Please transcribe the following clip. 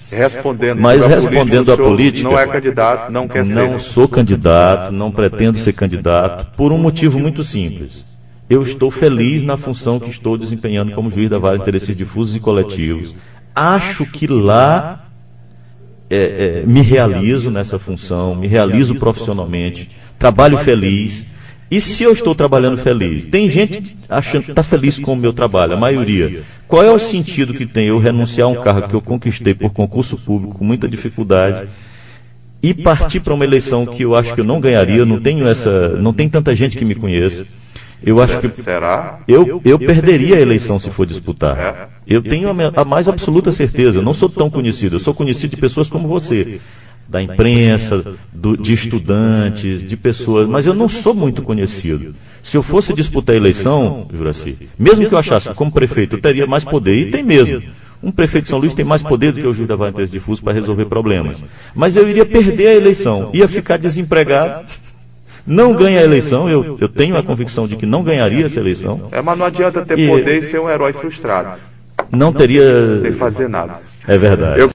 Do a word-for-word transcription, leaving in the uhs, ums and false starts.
Respondendo Mas sobre a respondendo política, à o senhor política, não é candidato, não quer ser. não sou candidato, não pretendo ser candidato, por um motivo muito simples. Eu estou feliz na função que estou desempenhando como juiz da Vara de Interesses Difusos e Coletivos. Acho que lá é, é, me realizo nessa função, me realizo profissionalmente, trabalho feliz. E se eu estou trabalhando feliz? Tem gente achando que está feliz com o meu trabalho, a maioria. Qual é o sentido que tem eu renunciar a um cargo que eu conquistei por concurso público com muita dificuldade e partir para uma eleição que eu acho que eu não ganharia? Não tenho essa, não tem tanta gente que me conheça. Eu acho que Será? eu, eu perderia a eleição se for disputar. Eu tenho a, a mais absoluta certeza. Eu não sou tão conhecido. Eu sou conhecido de pessoas como você, da imprensa, do, de estudantes, de pessoas, mas eu não sou muito conhecido. Se eu fosse disputar a eleição, Juraci, mesmo que eu achasse que como prefeito eu teria mais poder, e tem mesmo, um prefeito de São Luís tem mais poder do que o juiz da Vara de Interesses Difusos para resolver problemas, mas eu iria perder a eleição, ia ficar desempregado, não ganha a eleição, eu, eu tenho a convicção de que não ganharia essa eleição. É, mas não adianta ter E- poder e ser um herói frustrado, Não teria... sem fazer nada. É verdade. Eu